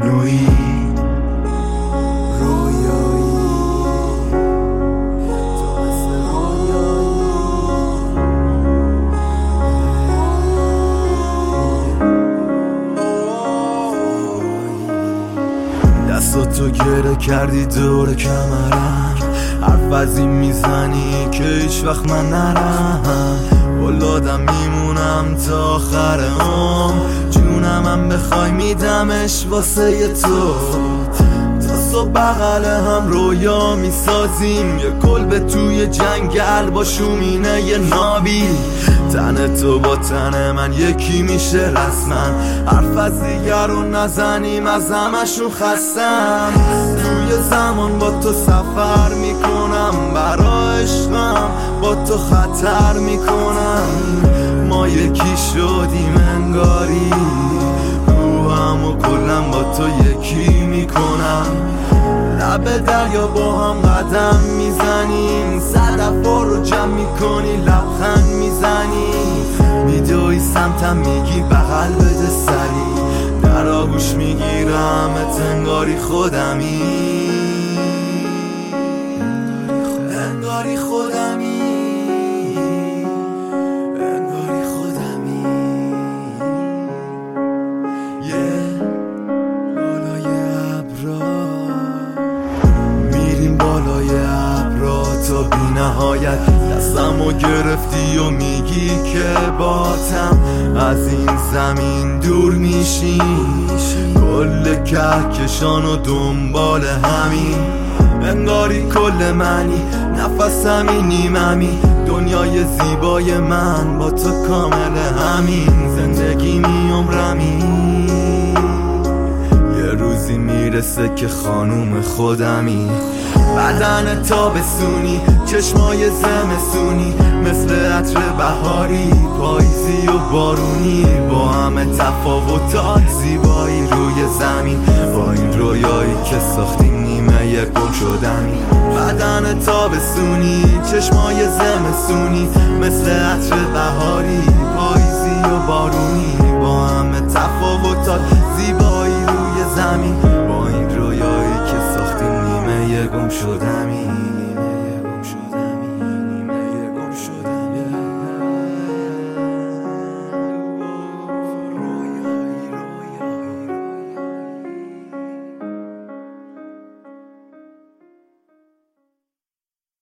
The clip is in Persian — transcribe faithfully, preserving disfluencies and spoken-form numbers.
نوعی رویایی تو مثل رویایی دستاتو گره کردی دور کمرم، حرف از این میزنی که هیچ وقت من نرم. ولادم میمونم تا آخر عمر، جونم هم بخوای میدمش واسه ی تو. تا صبح بغل هم رویا میسازیم، یه کلبه توی جنگل با شومینه ی نابی. تن تو با تن من یکی میشه رسما، حرف از دیگر رو نزنیم از همشون خستم. توی زمان با تو سفر میکنم، برا عشقم با تو خطر میکنم. ما یکی شدیم انگاری، روحم و کلم با تو یکی میکنم. لب دریا با هم قدم میزنیم، صدفا رو جمع میکنی لبخند میزنی. میدوی سمتم میگی بغل بده سری، در آغوش میگیرم انگاری خودمی، انگاری خودمی، انگاری خودمی. یه بالای ابرا میریم، بالای ابرا تا بی نهایت. دستمو گرفتی و میگی که باتم از این زمین دور میشی. کل کهکشان و دنبال همین، انگاری کل منی، نفسمی نیممی. دنیای زیبای من با تو کامل همین، زندگی می عمرمی. یه روزی میرسه که خانوم خودمی، بدن تابستونی، چشمای زمستونی، مثل عطر بهاری، پاییزی و بارونی. با همه تفاوتات زیبایی روی زمین، با این رویایی که ساختیم نیمه یک گم شدنی. بدن تابستونی، چشمای زمستونی، مثل عطر بهاری، پاییزی و بارونی. با همه تفاوتات زیبایی روی زمین، با این رویایی که ساختیم نیمه یک گم شدنی.